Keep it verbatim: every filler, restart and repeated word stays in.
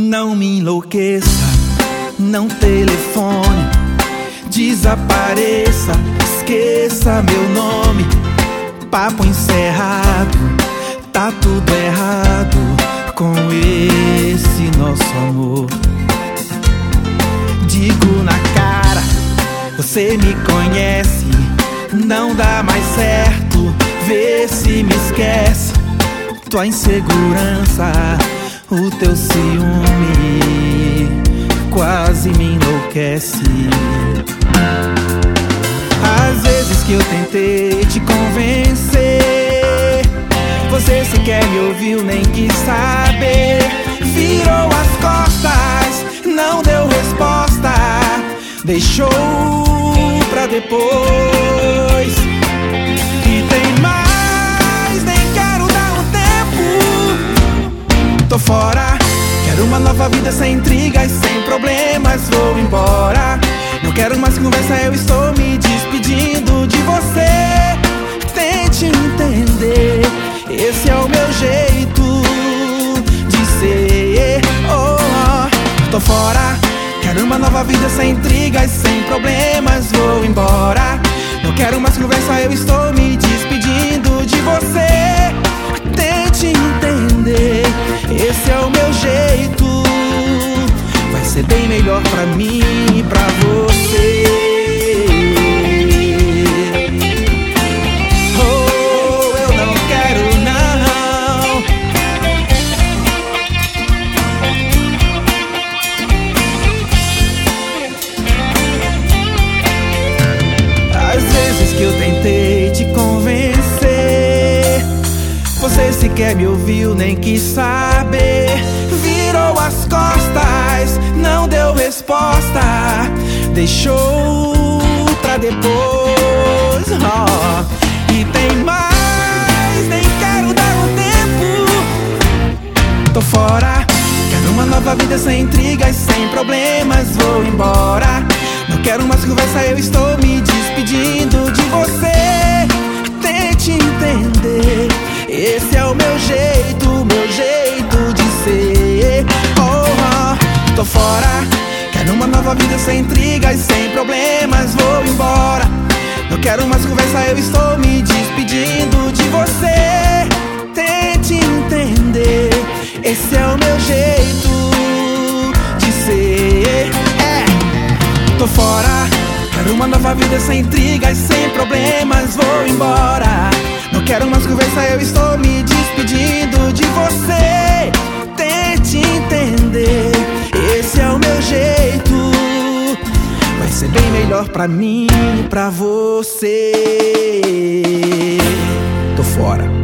Não me enlouqueça, não telefone, desapareça, esqueça meu nome. Papo encerrado, tá tudo errado com esse nosso amor. Digo na cara, você me conhece, não dá mais certo, vê se me esquece. Tua insegurança, o teu ciúme quase me enlouquece. Às vezes que eu tentei te convencer, você sequer me ouviu, nem quis saber. Virou as costas, não deu resposta, deixou pra depois. E tem mais, nem quero dar um tempo. Tô fora, quero uma nova vida sem intrigas, sem problemas, vou embora. Não quero mais conversa, eu estou me despedindo de você. Tente entender, esse é o meu jeito de ser. Oh, oh. Tô fora, quero uma nova vida sem intrigas, sem problemas, vou embora. Não quero mais conversa, eu estou me despedindo de você. Tente entender, esse é o meu jeito. Vai ser bem melhor pra mim e pra você. Oh, eu não quero não. Às vezes que eu tentei te convencer, você sequer me ouviu, nem quis saber. Virou as costas, não deu resposta, deixou pra depois. Oh. E tem mais, nem quero dar um tempo. Tô fora, quero uma nova vida sem intrigas, sem problemas, vou embora. Não quero mais conversa, eu estou me despedindo de você. Tente entender, esse é o meu jeito, meu jeito de ser. Oh, oh. Tô fora, quero uma nova vida sem intrigas, sem problemas, vou embora. Não quero mais conversa, eu estou me despedindo de você. Tente entender, esse é o meu jeito de ser. É. Tô fora, quero uma nova vida sem intrigas, sem problemas, vou embora. Não quero mais conversa, eu estou me despedindo de você. Tente entender, esse é o meu jeito. Vai ser bem melhor pra mim e pra você. Tô fora.